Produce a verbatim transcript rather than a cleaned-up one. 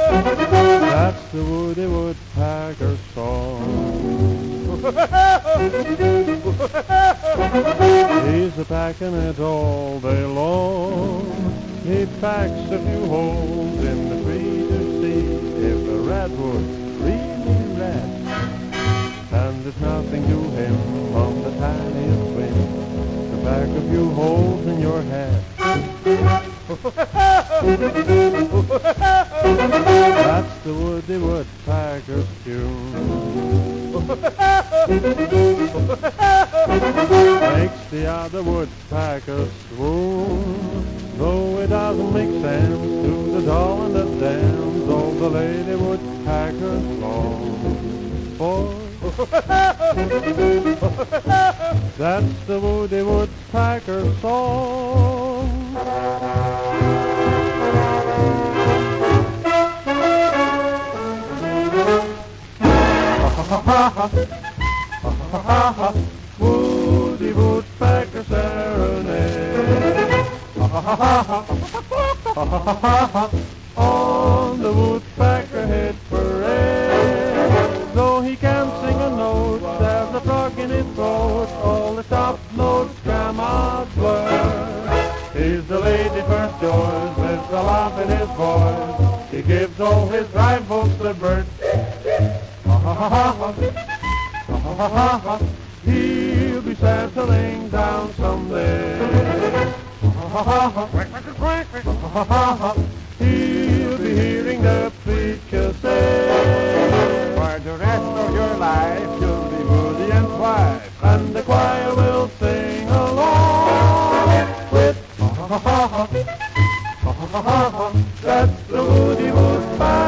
That's the Woody Woodpecker song. He's a packing it all day long. He packs a few holes in the tree to see if the redwood's really red. And there's nothing to him on the tiniest wing to pack a few holes in your head. That's the Woody Woodpecker's tune. Makes the other woodpeckers swoon, though it doesn't make sense to the doll and the dance all the lady woodpeckers long for. That's the Woody Woodpecker song. Woody Woodpecker serenade. On the Woodpecker hit parade. Though he can't sing a note, there's a frog in his throat. All the top notes come out blurred. He's the lady first joys with a laugh in his voice. He gives all his rivals the bird. He'll be settling down someday. He'll be hearing the preacher say, for the rest of your life you'll be Woody and Twice, and the choir will sing along with that's the Woody Woodpecker.